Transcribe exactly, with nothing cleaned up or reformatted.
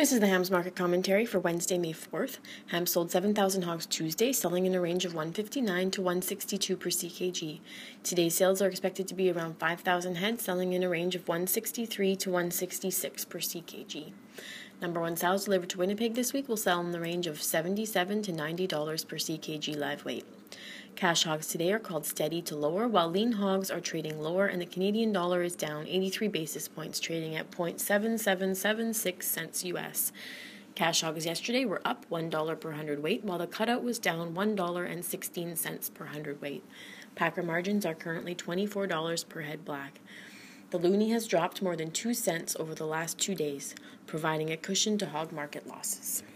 This is the Hams Market Commentary for Wednesday, May fourth. Hams sold seven thousand hogs Tuesday, selling in a range of one fifty-nine to one sixty-two per C K G. Today's sales are expected to be around five thousand head, selling in a range of one sixty-three to one sixty-six per C K G. Number one sows delivered to Winnipeg this week will sell in the range of seventy-seven to ninety dollars per C K G live weight. Cash hogs today are called steady to lower, while lean hogs are trading lower, and the Canadian dollar is down eighty-three basis points, trading at zero point seven seven seven six cents U S. Cash hogs yesterday were up one dollar per hundredweight, while the cutout was down one dollar and sixteen cents per hundredweight. Packer margins are currently twenty-four dollars per head black. The loonie has dropped more than two cents over the last two days, providing a cushion to hog market losses.